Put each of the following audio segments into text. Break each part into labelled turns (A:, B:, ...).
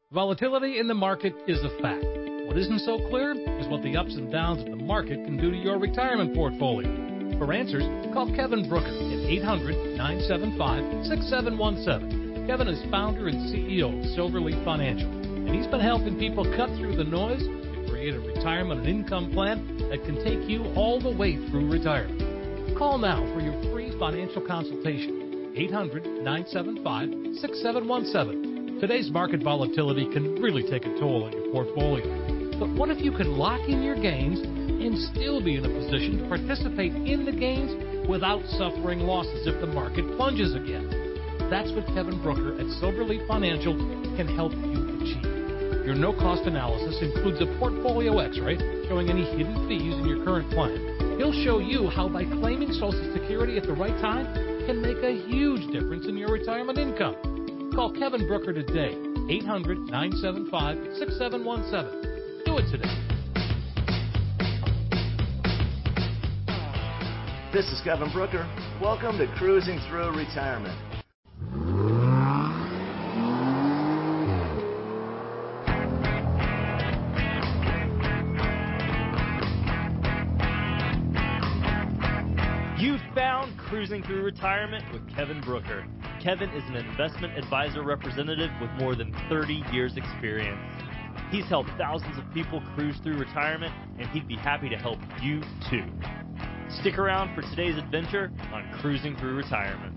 A: Volatility in the market is a fact. What isn't so clear is what the ups and downs of the market can do to your retirement portfolio. For answers, call Kevin Brooker at 800-975-6717. Kevin is founder and CEO of Silverleaf Financial, and he's been helping people cut through the noise to create a retirement and income plan that can take you all the way through retirement. Call now for your free financial consultation. 800-975-6717. Today's market volatility can really take a toll on your portfolio. But what if you could lock in your gains and still be in a position to participate in the gains without suffering losses if the market plunges again? That's what Kevin Brooker at Silverleaf Financial can help you achieve. Your no-cost analysis includes a portfolio x-ray showing any hidden fees in your current plan. He'll show you how by claiming Social Security at the right time can make a huge difference in your retirement income. Call Kevin Brooker today, 800-975-6717. Do it today.
B: This is Kevin Brooker. Welcome to Cruising Through Retirement.
C: You've found Cruising Through Retirement with Kevin Brooker. Kevin is an investment advisor representative with more than 30 years experience. He's helped thousands of people cruise through retirement, and he'd be happy to help you too. Stick around for today's adventure on Cruising Through Retirement.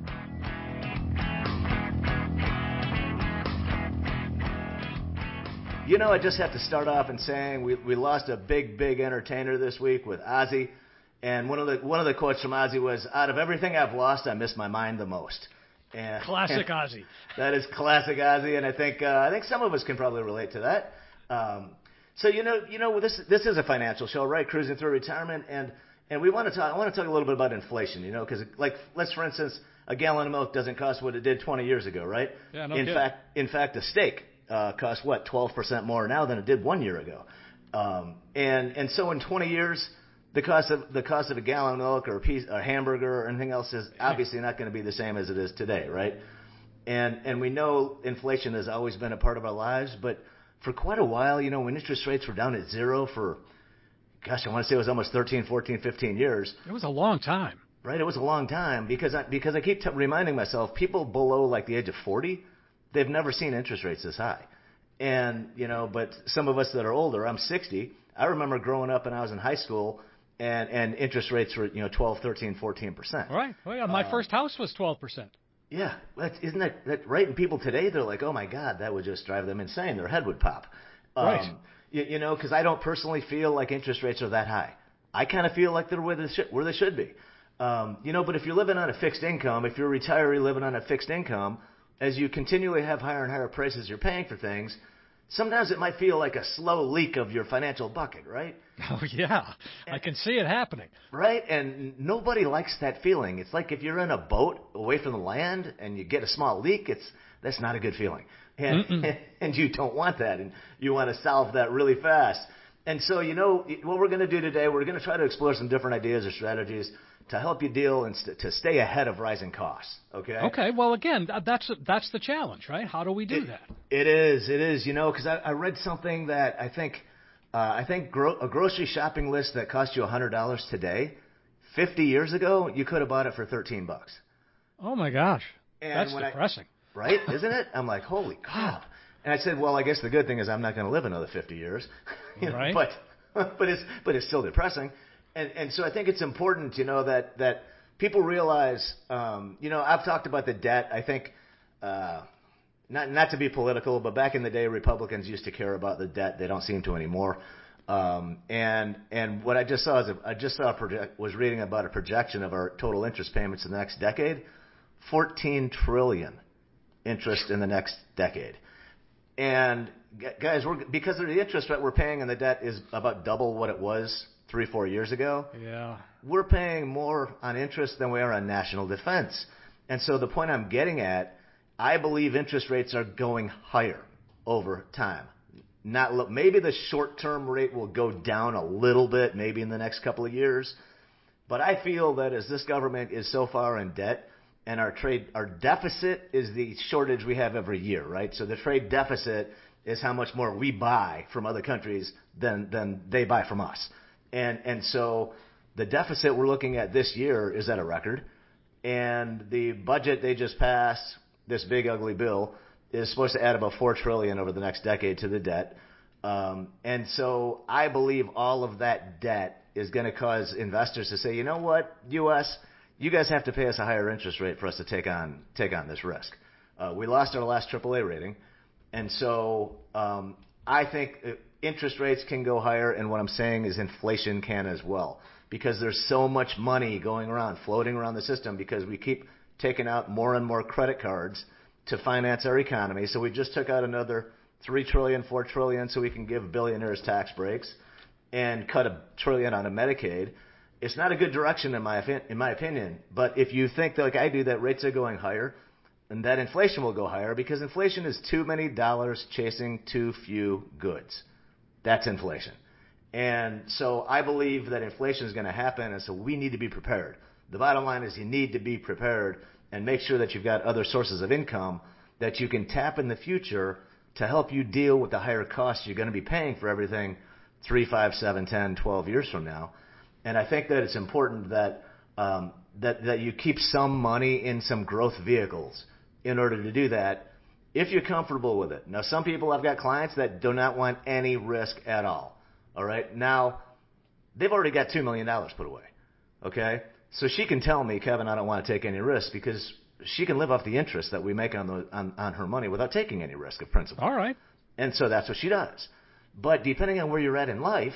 B: You know, I just have to start off in saying we lost a big entertainer this week with Ozzy. And one of the quotes from Ozzy was, "Out of everything I've lost, I miss my mind the most." And
A: Classic Ozzy.
B: That is classic Ozzy, and I think some of us can probably relate to that. So this is a financial show, right? Cruising Through Retirement, and we want to talk. I want to talk a little bit about inflation, because let's for instance, a gallon of milk doesn't cost what it did 20 years ago, right?
A: Yeah, no
B: in
A: kidding.
B: In fact, a steak costs 12% more now than it did 1 year ago, and so in 20 years. The cost of a gallon of milk or a hamburger or anything else is obviously not going to be the same as it is today, right? And we know inflation has always been a part of our lives, but for quite a while, when interest rates were down at zero for, I want to say it was almost 13, 14, 15 years.
A: It was a long time.
B: Right, it was a long time because I keep reminding myself, people below like the age of 40, they've never seen interest rates this high. And, but some of us that are older, I'm 60, I remember growing up when I was in high school, and interest rates were 12, 13, 14%.
A: Right. Well, yeah, my first house was 12%.
B: Yeah, isn't that right? And people today, they're like, oh my God, that would just drive them insane. Their head would pop.
A: Right.
B: Because I don't personally feel like interest rates are that high. I kind of feel like they're where they should be. But if you're living on a fixed income, if you're a retiree living on a fixed income, as you continually have higher and higher prices you're paying for things, sometimes it might feel like a slow leak of your financial bucket, right?
A: Oh, yeah. I can see it happening.
B: Right? And nobody likes that feeling. It's like if you're in a boat away from the land and you get a small leak, that's not a good feeling. And you don't want that. And you want to solve that really fast. And so, what we're going to do today, we're going to try to explore some different ideas or strategies to help you deal and to stay ahead of rising costs. Okay.
A: Okay. Well, again, that's the challenge, right? How do we do that?
B: It is. Because I read something that I think a grocery shopping list that cost you $100 today, 50 years ago, you could have bought it for $13.
A: Oh my gosh.
B: And
A: that's depressing.
B: Right? Isn't it? I'm like, holy crap. And I said, well, I guess the good thing is I'm not going to live another 50 years.
A: Right.
B: But it's still depressing. And so I think it's important, that people realize, I've talked about the debt. I think, not to be political, but back in the day, Republicans used to care about the debt. They don't seem to anymore. And what I just saw was reading about a projection of our total interest payments in the next decade, $14 trillion interest in the next decade. And guys, because of the interest rate we're paying and the debt is about double what it was 3-4 years ago.
A: Yeah.
B: We're paying more on interest than we are on national defense. And so the point I'm getting at, I believe interest rates are going higher over time. Maybe the short-term rate will go down a little bit, maybe in the next couple of years. But I feel that as this government is so far in debt, and our deficit is the shortage we have every year, right? So the trade deficit is how much more we buy from other countries than they buy from us. And so the deficit we're looking at this year is at a record. And the budget they just passed, this big ugly bill, is supposed to add about $4 trillion over the next decade to the debt. And so I believe all of that debt is going to cause investors to say, you know what, U.S., you guys have to pay us a higher interest rate for us to take on this risk. We lost our last AAA rating. And so I think interest rates can go higher, and what I'm saying is inflation can as well, because there's so much money going around, floating around the system, because we keep taking out more and more credit cards to finance our economy. So we just took out another $3 trillion, $4 trillion, so we can give billionaires tax breaks and cut $1 trillion out of Medicaid. It's not a good direction in my opinion. But if you think like I do that rates are going higher, and that inflation will go higher, because inflation is too many dollars chasing too few goods. That's inflation. And so I believe that inflation is going to happen, and so we need to be prepared. The bottom line is you need to be prepared and make sure that you've got other sources of income that you can tap in the future to help you deal with the higher costs you're going to be paying for everything 3, 5, 7, 10, 12 years from now. And I think that it's important that that you keep some money in some growth vehicles in order to do that if you're comfortable with it. Now, some people, I've got clients that do not want any risk at all. All right? Now, they've already got $2 million put away. Okay? So she can tell me, Kevin, I don't want to take any risk, because she can live off the interest that we make on her money without taking any risk of principal.
A: All right.
B: And so that's what she does. But depending on where you're at in life,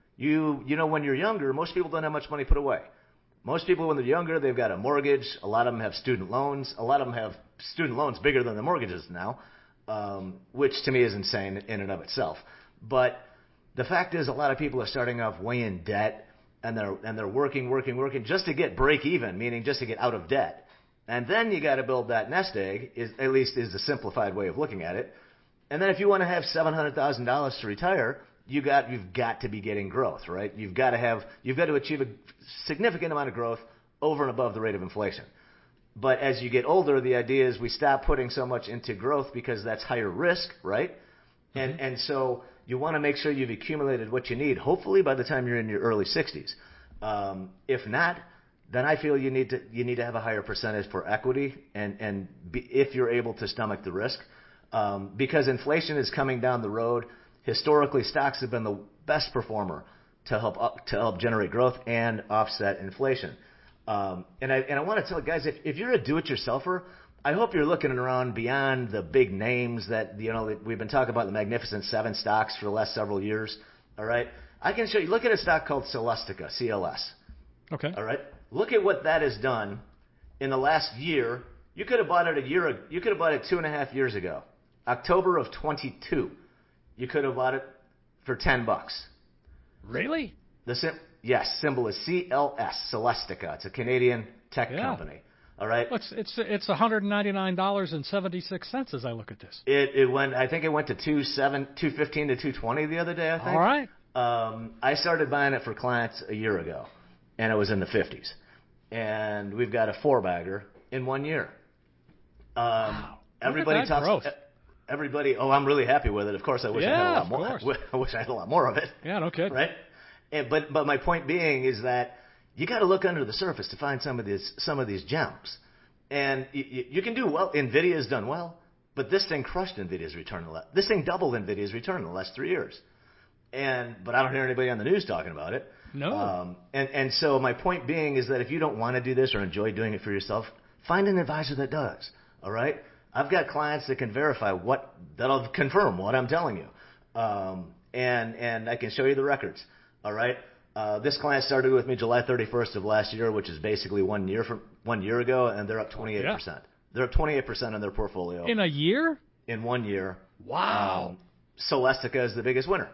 B: you know, when you're younger, most people don't have much money put away. Most people, when they're younger, they've got a mortgage. A lot of them have student loans. A lot of them have student loans bigger than the mortgages now, which to me is insane in and of itself. But the fact is, a lot of people are starting off way in debt, and they're working just to get break even, meaning just to get out of debt. And then you got to build that nest egg, at least is the simplified way of looking at it. And then if you want to have $700,000 to retire, you've got to be getting growth, right? You've got to achieve a significant amount of growth over and above the rate of inflation. But as you get older, the idea is we stop putting so much into growth because that's higher risk, right? Mm-hmm. And so you want to make sure you've accumulated what you need, hopefully by the time you're in your early 60s. If not, then I feel you need to have a higher percentage for equity, if you're able to stomach the risk, because inflation is coming down the road. Historically, stocks have been the best performer to help generate growth and offset inflation. And I want to tell guys, if you're a do-it-yourselfer, I hope you're looking around beyond the big names that we've been talking about, the Magnificent Seven stocks for the last several years. All right, I can show you. Look at a stock called Celestica, CLS.
A: Okay.
B: All right. Look at what that has done in the last year. You could have bought it You could have bought it 2.5 years ago, October of 22. You could have bought it for $10.
A: Really?
B: Yes, symbol is CLS, Celestica. It's a Canadian tech company. All right.
A: It's $199.76 as I look at this.
B: It went. I think it went to 215 to 220 the other day. I think.
A: All right.
B: I started buying it for clients a year ago, and it was in the 50s. And we've got a 4-bagger in 1 year.
A: Wow.
B: Everybody talks.
A: Growth.
B: Everybody. Oh, I'm really happy with it. Of course, I wish I had a lot more. I wish I had a lot more of it.
A: Yeah. No kidding.
B: Right. But my point being is that you got to look under the surface to find some of these gems, and you can do well. Nvidia's done well, but this thing crushed Nvidia's return. This thing doubled Nvidia's return in the last 3 years, but I don't hear anybody on the news talking about it. No. And so my point being is that if you don't want to do this or enjoy doing it for yourself, find an advisor that does. All right. I've got clients that can that'll confirm what I'm telling you, and I can show you the records. All right. This client started with me July 31st of last year, which is basically 1 year from 1 year ago, and they're up 28%. Yeah. They're up 28% in their portfolio.
A: In a year?
B: In 1 year.
A: Wow.
B: Celestica is the biggest winner.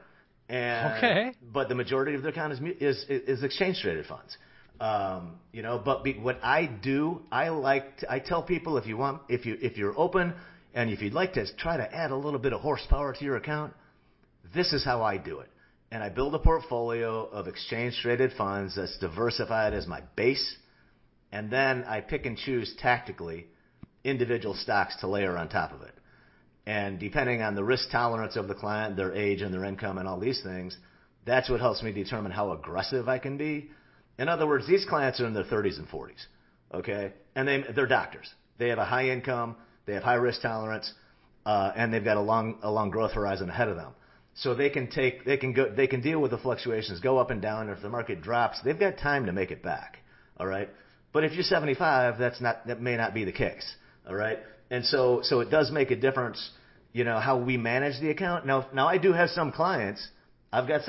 B: But the majority of their account is exchange traded funds. But what I do, I tell people if you're open and if you'd like to try to add a little bit of horsepower to your account, this is how I do it. And I build a portfolio of exchange-traded funds that's diversified as my base, and then I pick and choose tactically individual stocks to layer on top of it. And depending on the risk tolerance of the client, their age and their income and all these things, that's what helps me determine how aggressive I can be. In other words, these clients are in their 30s and 40s, okay? And they're doctors. They have a high income, they have high risk tolerance, and they've got a long growth horizon ahead of them. So they can deal with the fluctuations, go up and down. If the market drops, they've got time to make it back, all right? But if you're 75, that may not be the case, all right? And so it does make a difference, how we manage the account. Now I do have some clients. I've got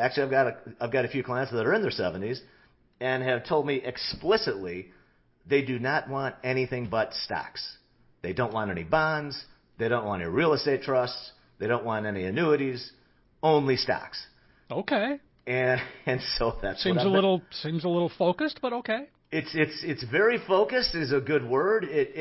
B: a few clients that are in their 70s and have told me explicitly they do not want anything but stocks. They don't want any bonds. They don't want any real estate trusts. They don't want any annuities. Only stocks.
A: Okay.
B: And so that's
A: seems a little focused, but okay.
B: It's very focused is a good word.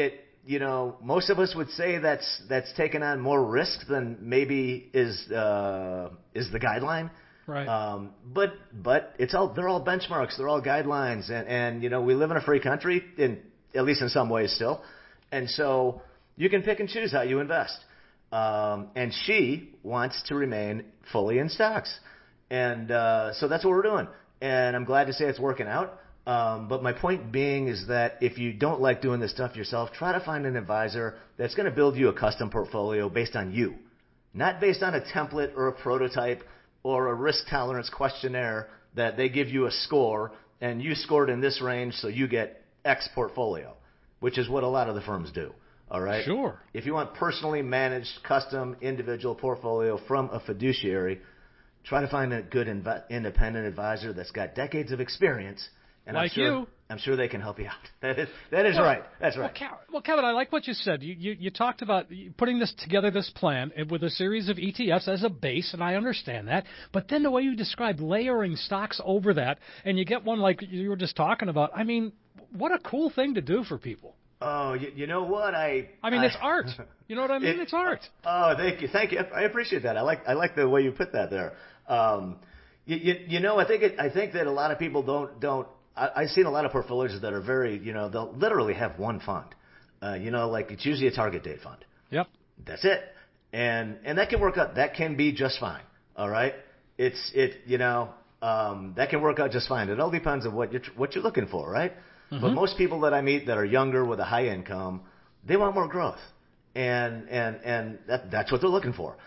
B: Most of us would say that's taken on more risk than maybe is the guideline.
A: Right.
B: But they're all benchmarks. They're all guidelines. And we live in a free country, at least in some ways still. And so you can pick and choose how you invest. And she wants to remain fully in stocks. And so that's what we're doing. And I'm glad to say it's working out. But my point being is that if you don't like doing this stuff yourself, try to find an advisor that's going to build you a custom portfolio based on you, not based on a template or a prototype or a risk tolerance questionnaire that they give you a score and you scored in this range, so you get X portfolio, which is what a lot of the firms do. All right?
A: Sure.
B: If you want personally managed, custom, individual portfolio from a fiduciary, try to find a good independent advisor that's got decades of experience. And
A: like
B: I'm sure they can help you out. That is right. That's right.
A: Well, Kevin, I like what you said. You talked about putting this plan with a series of ETFs as a base, and I understand that. But then the way you described layering stocks over that, and you get one like you were just talking about, I mean, what a cool thing to do for people.
B: Oh, you know what?
A: It's art. You know what I mean? It's art.
B: Oh, thank you. I appreciate that. I like the way you put that there. I think that a lot of people don't. I've seen a lot of portfolios that are very, they'll literally have one fund. Like it's usually a target date fund.
A: Yep.
B: That's it. And that can work out. That can be just fine. All right. That can work out just fine. It all depends on what you're looking for, right? Mm-hmm. But most people that I meet that are younger with a high income, they want more growth. And that's what they're looking for.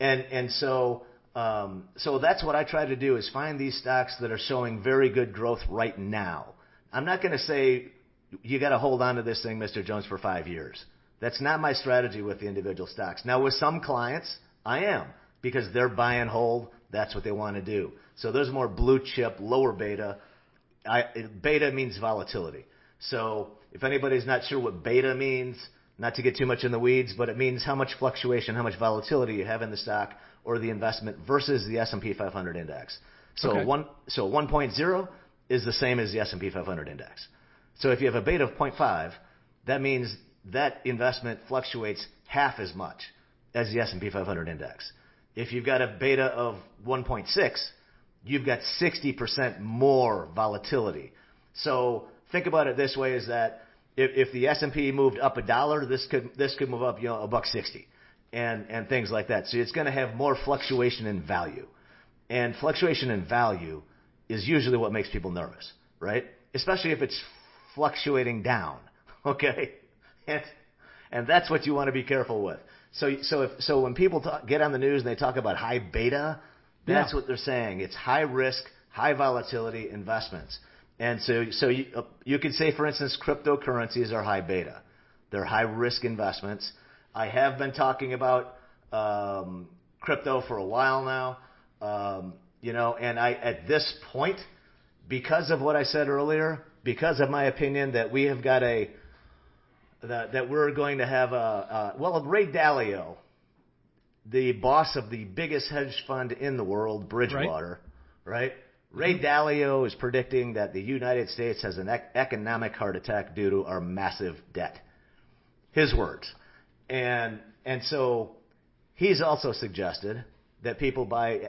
B: So that's what I try to do is find these stocks that are showing very good growth right now. I'm not going to say you got to hold on to this thing, Mr. Jones, for 5 years. That's not my strategy with the individual stocks. Now, with some clients, I am because they're buy and hold. That's what they want to do. So there's more blue chip, lower beta. Beta means volatility. So if anybody's not sure what beta means, not to get too much in the weeds, but it means how much fluctuation, how much volatility you have in the stock or the investment versus the S&P 500 index. So
A: okay.
B: 1.0 is the same as the S&P 500 index. So if you have a beta of 0.5, that means that investment fluctuates half as much as the S&P 500 index. If you've got a beta of 1.6, you've got 60% more volatility. So think about it this way: is that if the S&P moved up $1, this could move up $1.60. And things like that. So it's going to have more fluctuation in value. And fluctuation in value is usually what makes people nervous, right? Especially if it's fluctuating down, okay? And that's what you want to be careful with. So when people get on the news and they talk about high beta, that's what they're saying. It's high risk, high volatility investments. And so you could say, for instance, cryptocurrencies are high beta. They're high risk investments. I have been talking about crypto for a while now, and at this point, because of what I said earlier, because of my opinion that we have got that we're going to have Ray Dalio, the boss of the biggest hedge fund in the world, Bridgewater, right? Ray Dalio is predicting that the United States has an economic heart attack due to our massive debt. His words. And so he's also suggested that people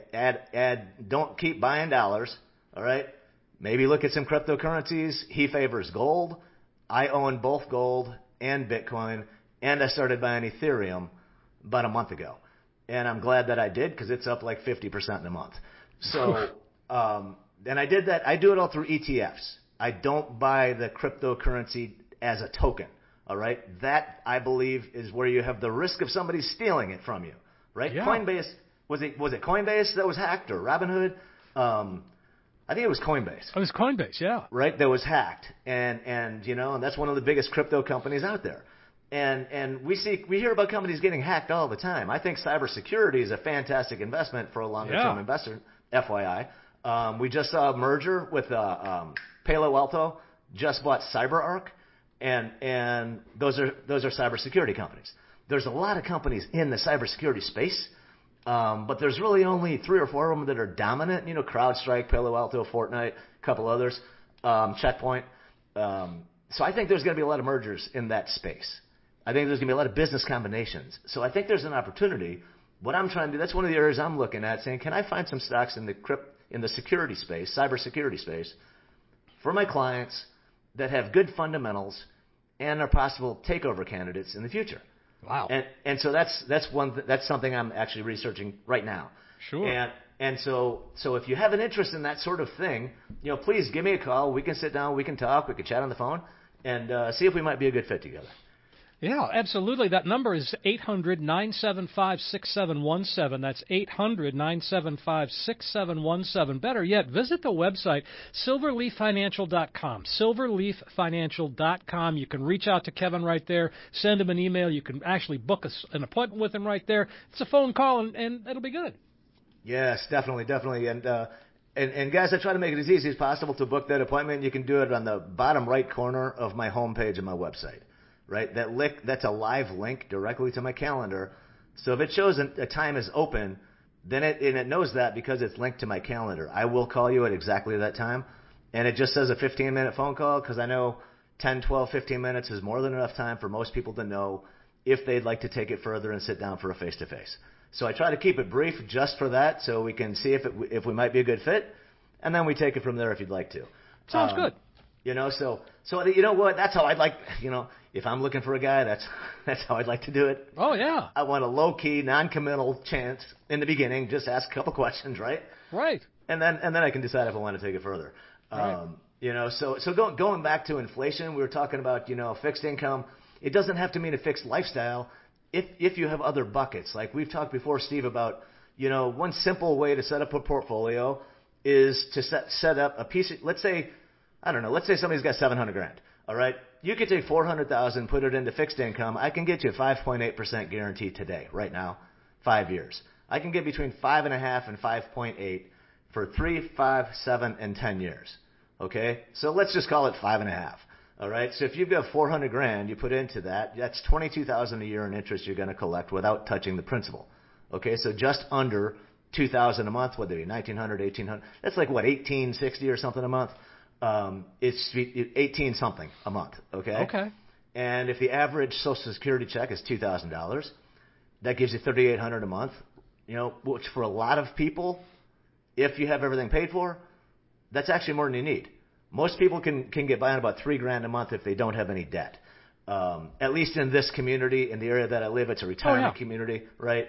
B: don't keep buying dollars, all right? Maybe look at some cryptocurrencies. He favors gold. I own both gold and Bitcoin, and I started buying Ethereum about a month ago. And I'm glad that I did because it's up like 50% in a month. So, and I did that. I do it all through ETFs. I don't buy the cryptocurrency as a token. All right. That, I believe, is where you have the risk of somebody stealing it from you. Right?
A: Yeah.
B: Coinbase, was it Coinbase that was hacked or Robinhood? I think it was Coinbase.
A: It was Coinbase, yeah.
B: Right? That was hacked. And that's one of the biggest crypto companies out there. And we hear about companies getting hacked all the time. I think cybersecurity is a fantastic investment for a longer-term investor, FYI. We just saw a merger with Palo Alto, just bought CyberArk, and those are cybersecurity companies. There's a lot of companies in the cybersecurity space, but there's really only 3 or 4 of them that are dominant. CrowdStrike, Palo Alto, Fortnite, a couple others, Checkpoint. So I think there's going to be a lot of mergers in that space. I think there's going to be a lot of business combinations. So I think there's an opportunity. What I'm trying to do, that's one of the areas I'm looking at, saying, can I find some stocks in the security space, cybersecurity space, for my clients that have good fundamentals and are possible takeover candidates in the future?
A: Wow.
B: And so that's something I'm actually researching right now.
A: Sure.
B: And so if you have an interest in that sort of thing, please give me a call. We can sit down, we can talk, we can chat on the phone, and see if we might be a good fit together.
A: Yeah, absolutely. That number is 800-975-6717. That's 800-975-6717. Better yet, visit the website, silverleaffinancial.com. Silverleaffinancial.com. You can reach out to Kevin right there, send him an email. You can actually book an appointment with him right there. It's a phone call, and it'll be good.
B: Yes, definitely. And guys, I try to make it as easy as possible to book that appointment. You can do it on the bottom right corner of my homepage of my website. Right? That's a live link directly to my calendar. So if it shows a time is open, then it knows that because it's linked to my calendar. I will call you at exactly that time. And it just says a 15-minute phone call because I know 10, 12, 15 minutes is more than enough time for most people to know if they'd like to take it further and sit down for a face-to-face. So I try to keep it brief just for that so we can see if we might be a good fit. And then we take it from there if you'd like to.
A: Sounds good.
B: So you know what? That's how I'd like, if I'm looking for a guy, that's how I'd like to do it.
A: Oh, yeah.
B: I want a low-key, non-committal chance in the beginning. Just ask a couple questions, right?
A: Right.
B: And then I can decide if I want to take it further.
A: Right.
B: So going back to inflation, we were talking about, fixed income. It doesn't have to mean a fixed lifestyle if you have other buckets. Like we've talked before, Steve, about, one simple way to set up a portfolio is to set up a piece of, let's say somebody's got $700,000. All right. You could take $400,000, put it into fixed income. I can get you a 5.8% guarantee today, right now, 5 years. I can get between 5.5 and 5.8 for 3, 5, 7, and 10 years. Okay. So let's just call it 5.5. All right. So if you've got $400,000, you put into that, that's $22,000 a year in interest you're going to collect without touching the principal. Okay. So just under $2,000 a month, whether it be $1,900, $1,800. That's like what, $1,860 or something a month. It's 18 something a month, okay?
A: Okay.
B: And if the average Social Security check is $2,000, that gives you $3,800 a month, which for a lot of people, if you have everything paid for, that's actually more than you need. Most people can get by on about $3,000 a month if they don't have any debt. At least in this community, in the area that I live, it's a retirement community, right?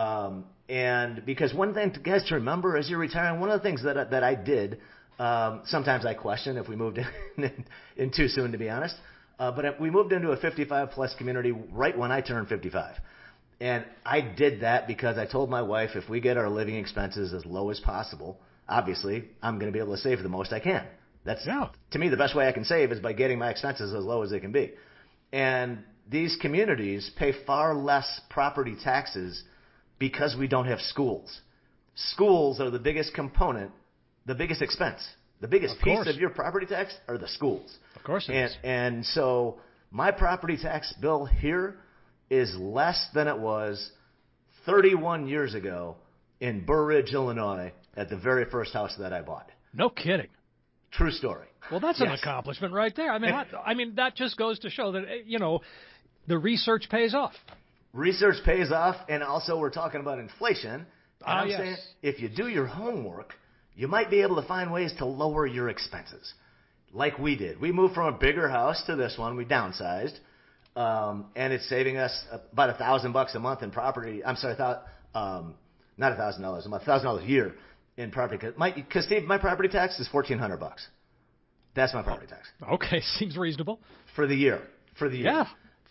B: And because one thing, guys, to remember as you're retiring, one of the things that I did. Sometimes I question if we moved in too soon, to be honest. But we moved into a 55-plus community right when I turned 55. And I did that because I told my wife if we get our living expenses as low as possible, obviously, I'm going to be able to save the most I can. That's, to me, the best way I can save is by getting my expenses as low as they can be. And these communities pay far less property taxes because we don't have schools. Schools are the biggest component. The biggest expense, the biggest piece of your property tax are the schools.
A: Of course it is.
B: And so my property tax bill here is less than it was 31 years ago in Burr Ridge, Illinois, at the very first house that I bought.
A: No kidding.
B: True story.
A: Well, that's an accomplishment right there. I mean, that just goes to show that, the research pays off.
B: Research pays off, and also we're talking about inflation. And I'm saying if you do your homework, you might be able to find ways to lower your expenses, like we did. We moved from a bigger house to this one. We downsized. and it's saving us about $1,000 a month in property. I'm sorry, not $1,000 a month, $1,000 a year in property. Because Steve, my property tax is $1,400. That's my property tax.
A: Okay, seems reasonable.
B: For the year.
A: Yeah.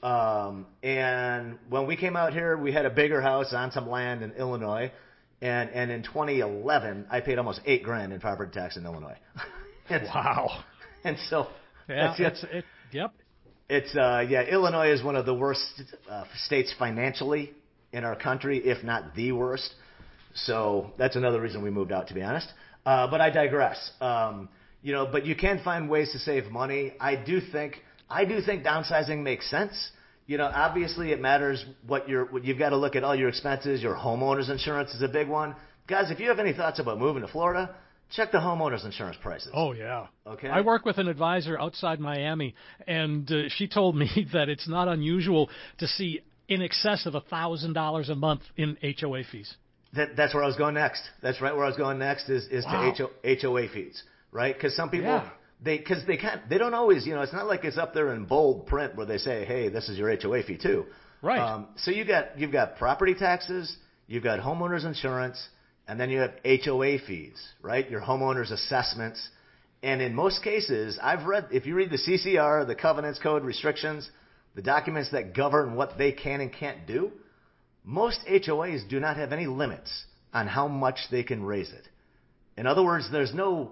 B: And when we came out here, we had a bigger house on some land in Illinois. And in 2011, I paid almost $8,000 in property tax in Illinois.
A: Wow.
B: And so,
A: yeah,
B: yep. Illinois is one of the worst states financially in our country, if not the worst. So that's another reason we moved out, to be honest. But I digress. But you can find ways to save money. I do think downsizing makes sense. Obviously it matters you've got to look at all your expenses. Your homeowner's insurance is a big one. Guys, if you have any thoughts about moving to Florida, check the homeowner's insurance prices.
A: Oh, yeah.
B: Okay.
A: I work with an advisor outside Miami, and she told me that it's not unusual to see in excess of $1,000 a month in HOA fees.
B: That's where I was going next. That's right where I was going next is
A: Wow.
B: to HOA fees, right? Because some people...
A: Yeah.
B: They don't always, it's not like it's up there in bold print where they say, hey, this is your HOA fee too.
A: Right.
B: So you've got property taxes, you've got homeowners insurance, and then you have HOA fees, right? Your homeowners assessments. And in most cases, if you read the CCR, the covenants, code, restrictions, the documents that govern what they can and can't do, most HOAs do not have any limits on how much they can raise it. In other words, there's no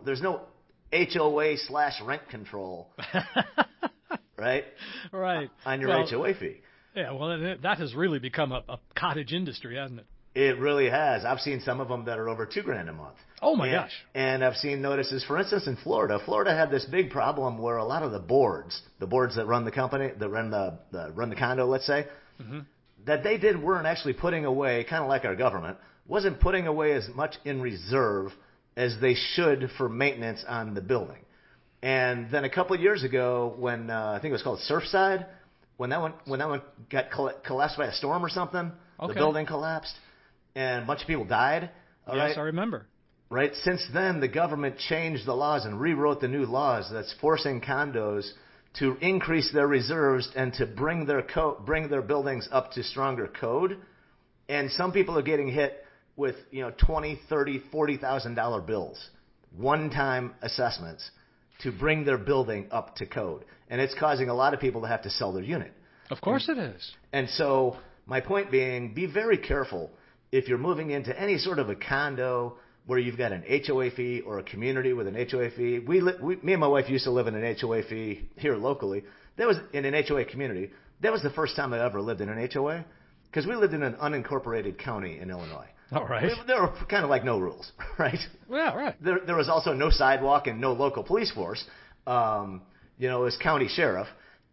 B: HOA/rent control, right?
A: Right.
B: On your HOA fee.
A: Yeah, well, that has really become a cottage industry, hasn't it?
B: It really has. I've seen some of them that are over $2,000 a month.
A: Oh my gosh!
B: And I've seen notices, for instance, in Florida. Florida had this big problem where a lot of the boards that run the company, that run the condo, let's say, that they weren't actually putting away, kind of like our government, wasn't putting away as much in reserve as they should for maintenance on the building. And then a couple of years ago, when I think it was called Surfside, when that one got collapsed by a storm or something,
A: okay.
B: The building collapsed, and a bunch of people died.
A: Yes,
B: right?
A: I remember.
B: Right. Since then, the government changed the laws and rewrote the new laws that's forcing condos to increase their reserves and to bring their buildings up to stronger code. And some people are getting hit with $20,000, $30,000, $40,000 bills, one-time assessments to bring their building up to code, and it's causing a lot of people to have to sell their unit.
A: Of course it is.
B: And so my point being, be very careful if you're moving into any sort of a condo where you've got an HOA fee or a community with an HOA fee. Me and my wife used to live in an HOA fee here locally. That was in an HOA community. That was the first time I ever lived in an HOA because we lived in an unincorporated county in Illinois.
A: All right.
B: There were kind of like no rules, right?
A: Yeah, right.
B: There was also no sidewalk and no local police force. It was county sheriff.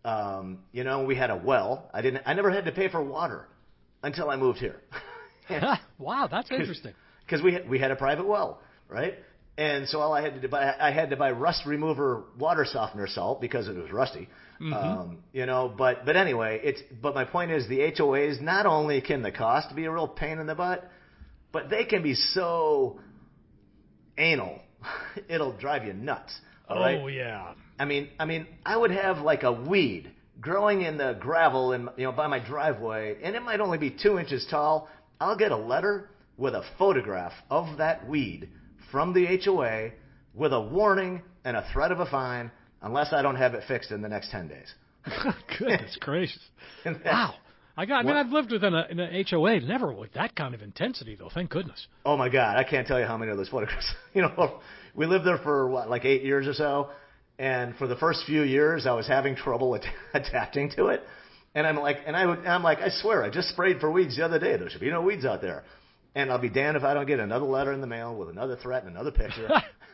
B: We had a well. I never had to pay for water until I moved here.
A: Wow, that's interesting.
B: Because we had a private well, right? And so all I had to buy rust remover water softener salt because it was rusty. But anyway, but my point is the HOAs, not only can the cost be a real pain in the butt, but they can be so anal, it'll drive you nuts. All right?
A: Oh yeah.
B: I mean, I would have like a weed growing in the gravel by my driveway, and it might only be 2 inches tall. I'll get a letter with a photograph of that weed from the HOA with a warning and a threat of a fine unless I don't have it fixed in the next 10 days.
A: Goodness gracious. Wow. I've lived within an HOA, never with that kind of intensity, though. Thank goodness.
B: Oh my God, I can't tell you how many of those photographs. We lived there for like 8 years or so, and for the first few years, I was having trouble adapting to it. And I'm like, I swear, I just sprayed for weeds the other day. There should be no weeds out there. And I'll be damned if I don't get another letter in the mail with another threat and another picture.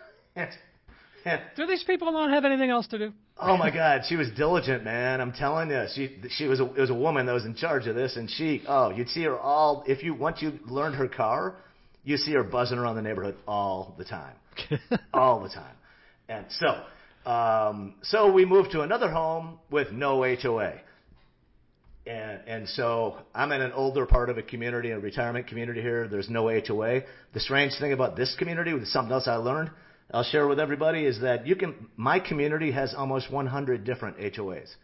A: Do these people not have anything else to do?
B: Oh my God, she was diligent, man. I'm telling you, it was a woman that was in charge of this, and you'd see her once you learned her car, you see her buzzing around the neighborhood all the time, all the time. And so we moved to another home with no HOA. And so I'm in an older part of a community, a retirement community here. There's no HOA. The strange thing about this community, with something else I learned, I'll share with everybody, is that my community has almost 100 different HOAs.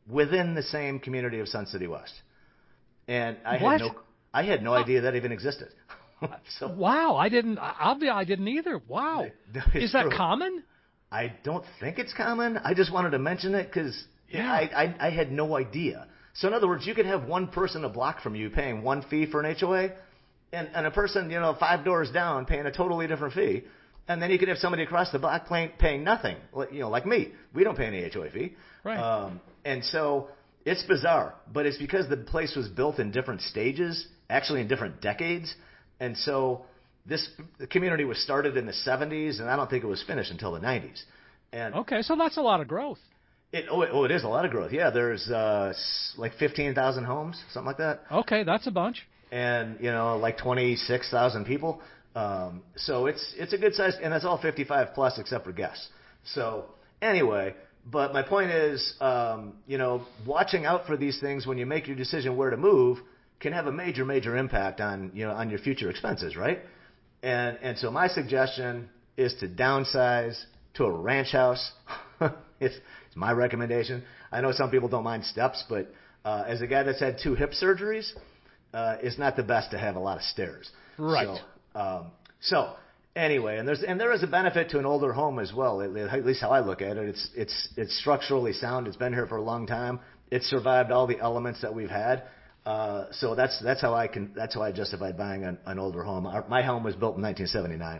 B: within the same community of Sun City West. And I had no idea that even existed. So,
A: wow, I didn't either. Wow. Is that common?
B: I don't think it's common. I just wanted to mention it because I had no idea. So in other words, you could have one person a block from you paying one fee for an HOA, and a person, 5 doors down paying a totally different fee. And then you could have somebody across the block paying nothing, like me. We don't pay any HOA fee.
A: Right.
B: And so it's bizarre, but it's because the place was built in different stages, actually in different decades. And so the community was started in the 70s, and I don't think it was finished until the 90s. And
A: okay, so that's a lot of growth.
B: It is a lot of growth. Yeah, there's like 15,000 homes, something like that.
A: Okay, that's a bunch.
B: And like 26,000 people. So it's a good size, and that's all 55 plus except for guests. So anyway, but my point is, watching out for these things when you make your decision where to move can have a major impact on your future expenses, right? And so my suggestion is to downsize to a ranch house. It's my recommendation. I know some people don't mind steps, but as a guy that's had 2 hip surgeries, it's not the best to have a lot of stairs.
A: Right.
B: So anyway, and there is a benefit to an older home as well. At least how I look at it. It's structurally sound. It's been here for a long time. It's survived all the elements that we've had. So that's how I justified buying an older home. My home was built in 1979.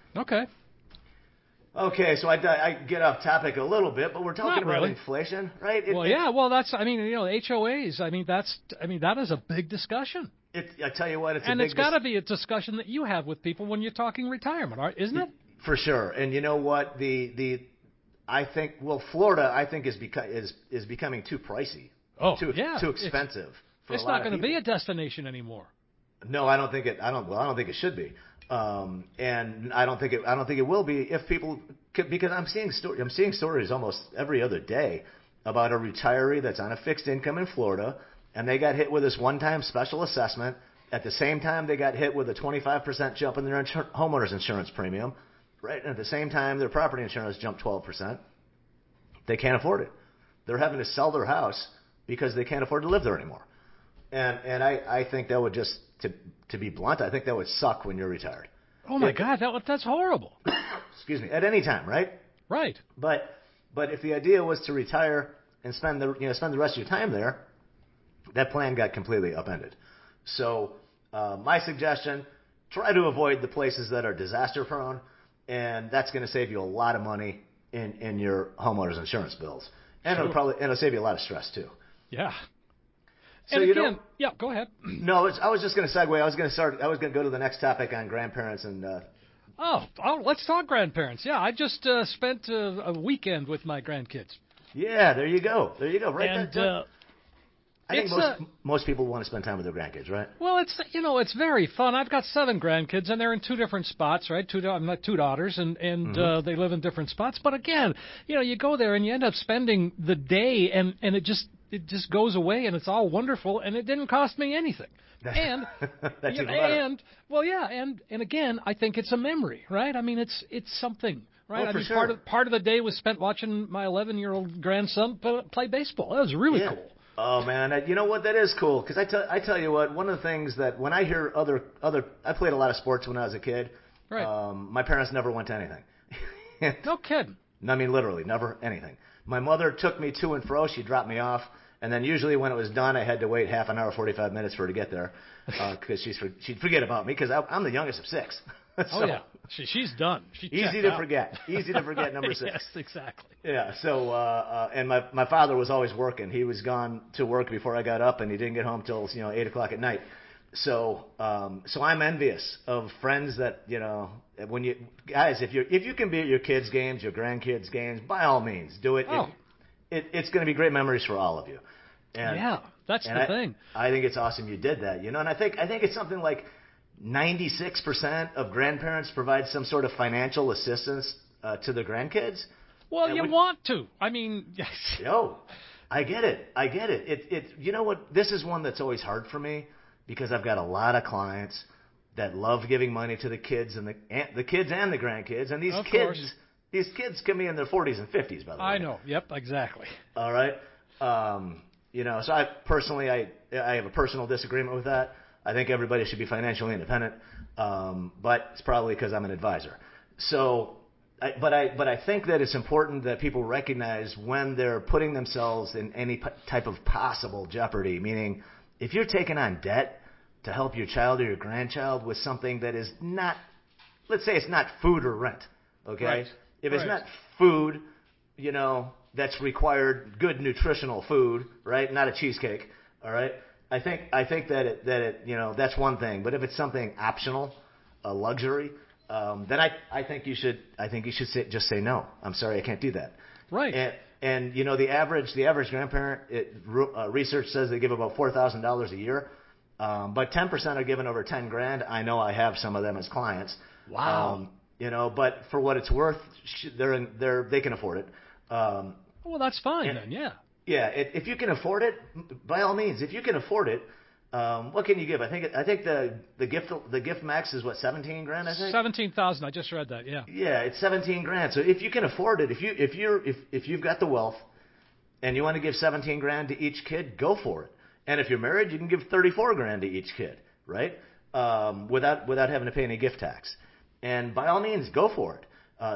B: Okay, so I get off topic a little bit, but we're talking about inflation, right?
A: That's HOAs. That is a big discussion.
B: I tell you what,
A: it's got to be a discussion that you have with people when you're talking retirement, isn't it?
B: For sure. And you know what? Florida, I think, is becoming too pricey. Too expensive.
A: It's not going to be a destination anymore.
B: No, I don't think it. I don't think it should be. And I don't think it will be if people, because I'm seeing stories almost every other day about a retiree that's on a fixed income in Florida, and they got hit with this one-time special assessment. At the same time, they got hit with a 25% jump in their homeowners insurance premium, right? And at the same time, their property insurance jumped 12%. They can't afford it. They're having to sell their house because they can't afford to live there anymore. And I think that would just, to be blunt, I think that would suck when you're retired.
A: Oh my God, that's horrible.
B: Excuse me. At any time, right?
A: Right.
B: But if the idea was to retire and spend the rest of your time there, that plan got completely upended. So my suggestion: try to avoid the places that are disaster prone, and that's going to save you a lot of money in your homeowners insurance bills, and it'll save you a lot of stress too.
A: Yeah.
B: So
A: and again, go ahead.
B: No, I was just going to segue. I was going to go to the next topic on grandparents and.
A: Let's talk grandparents. Yeah, I just spent a weekend with my grandkids.
B: Yeah, there you go. Right.
A: And
B: I think most people want to spend time with their grandkids, right?
A: Well, it's very fun. I've got 7 grandkids, and they're in 2 different spots, right? 2 daughters, and they live in different spots. But again, you go there and you end up spending the day, and it just goes away, and it's all wonderful, and it didn't cost me anything. And
B: that's even better.
A: And again, I think it's a memory, right? I mean, it's something. Right,
B: for sure.
A: Part of the day was spent watching my 11-year-old grandson play baseball. That was really cool.
B: Oh man, you know what? That is cool because I tell you what. One of the things that when I hear other, I played a lot of sports when I was a kid.
A: Right.
B: My parents never went to anything.
A: No kidding.
B: I mean, literally, never anything. My mother took me to and fro. She dropped me off, and then usually when it was done, I had to wait half an hour, 45 minutes for her to get there because she'd forget about me because I'm the youngest of 6.
A: Oh yeah, she's done.
B: Easy to forget. Number 6.
A: Yes, exactly.
B: Yeah. So and my father was always working. He was gone to work before I got up, and he didn't get home till 8:00 at night. So I'm envious of friends that when you guys, if you can be at your kids' games, your grandkids' games, by all means do it.
A: Oh.
B: It's going to be great memories for all of you. And,
A: that's the thing.
B: I think it's awesome you did that. And I think it's something like 96% of grandparents provide some sort of financial assistance to their grandkids.
A: Well, you want to. I mean, yes.
B: Yo, I get it. You know what? This is one that's always hard for me because I've got a lot of clients that love giving money to the kids and the kids and the grandkids, and these kids can be in their 40s and 50s, by the way.
A: I know. Yep, exactly.
B: All right. So I personally, I have a personal disagreement with that. I think everybody should be financially independent, but it's probably because I'm an advisor. So, but I think that it's important that people recognize when they're putting themselves in any type of possible jeopardy. Meaning, if you're taking on debt to help your child or your grandchild with something that is not, let's say it's not food or rent, okay?
A: Right.
B: If it's not food, that's required good nutritional food, right? Not a cheesecake, all right? I think that it that's one thing. But if it's something optional, a luxury, then I think you should just say no. I'm sorry, I can't do that.
A: Right.
B: And the average grandparent, research says they give about $4,000 a year, but 10% are given over $10,000. I know I have some of them as clients.
A: Wow.
B: But for what it's worth, they can afford it.
A: Well, that's fine then. Yeah.
B: Yeah. If you can afford it, by all means. If you can afford it, what can you give? I think the gift max is what, $17,000. I think
A: $17,000. I just read that. Yeah.
B: Yeah, it's $17,000. So if you can afford it, if you've got the wealth, and you want to give $17,000 to each kid, go for it. And if you're married, you can give $34,000 to each kid, right? Without having to pay any gift tax. And by all means, go for it.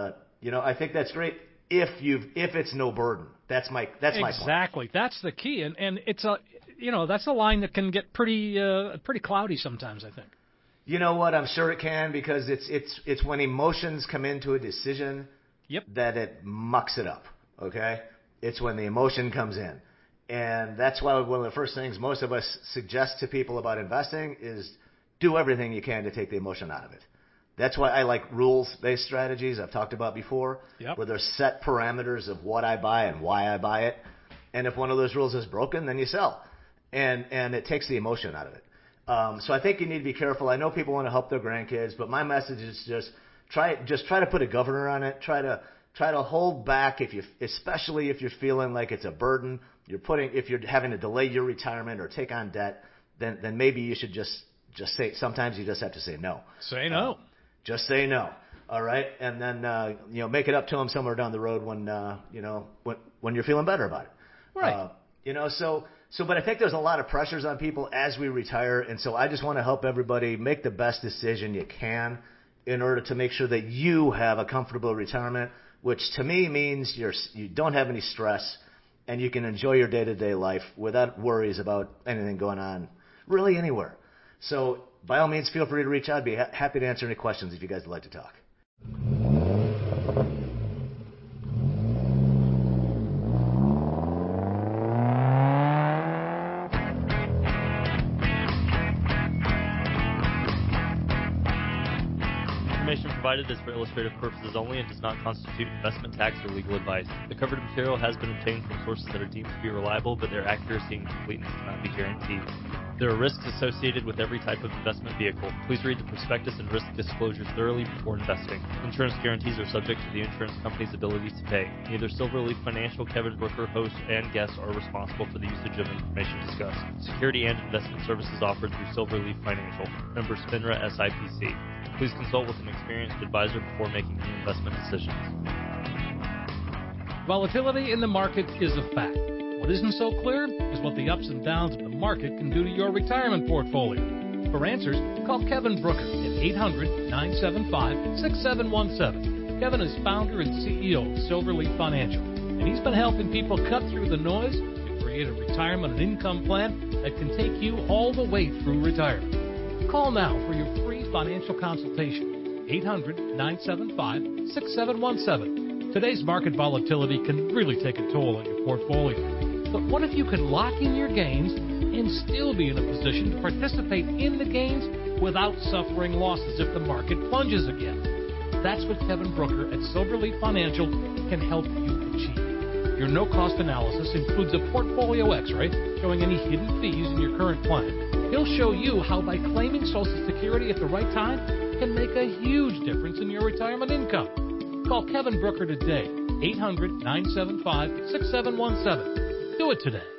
B: I think that's great if it's no burden. That's my point.
A: Exactly. That's the key, and it's that's a line that can get pretty cloudy sometimes, I think.
B: You know what? I'm sure it can, because it's when emotions come into a decision that it mucks it up. Okay? It's when the emotion comes in. And that's why one of the first things most of us suggest to people about investing is do everything you can to take the emotion out of it. That's why I like rules-based strategies I've talked about before, where there's set parameters of what I buy and why I buy it. And if one of those rules is broken, then you sell. And it takes the emotion out of it. So I think you need to be careful. I know people want to help their grandkids, but my message is just try to put a governor on it. Try to hold back especially if you're feeling like it's a burden. If you're having to delay your retirement or take on debt, then maybe you should just say. Sometimes you just have to say no.
A: Say no.
B: Just say no. All right, and then make it up to them somewhere down the road when you're feeling better about it.
A: Right.
B: But I think there's a lot of pressures on people as we retire, and so I just want to help everybody make the best decision you can in order to make sure that you have a comfortable retirement, which to me means you don't have any stress and you can enjoy your day-to-day life without worries about anything going on really anywhere. So by all means, feel free to reach out. I'd be happy to answer any questions if you guys would like to talk.
C: Information provided is for illustrative purposes only and does not constitute investment, tax, or legal advice. The covered material has been obtained from sources that are deemed to be reliable, but their accuracy and completeness cannot be guaranteed. There are risks associated with every type of investment vehicle. Please read the prospectus and risk disclosures thoroughly before investing. Insurance guarantees are subject to the insurance company's ability to pay. Neither Silverleaf Financial, Kevin Brooker, host, and guests are responsible for the usage of information discussed. Security and investment services offered through Silverleaf Financial. Member FINRA SIPC. Please consult with an experienced advisor before making any investment decisions.
A: Volatility in the market is a fact. What isn't so clear is what the ups and downs of the market can do to your retirement portfolio. For answers, call Kevin Brooker at 800-975-6717. Kevin is founder and CEO of Silverleaf Financial, and he's been helping people cut through the noise to create a retirement and income plan that can take you all the way through retirement. Call now for your free financial consultation. 800-975-6717. Today's market volatility can really take a toll on your portfolio. But what if you could lock in your gains and still be in a position to participate in the gains without suffering losses if the market plunges again? That's what Kevin Brooker at Silverleaf Financial can help you achieve. Your no-cost analysis includes a portfolio x-ray showing any hidden fees in your current plan. He'll show you how by claiming Social Security at the right time can make a huge difference in your retirement income. Call Kevin Brooker today, 800-975-6717. Do it today.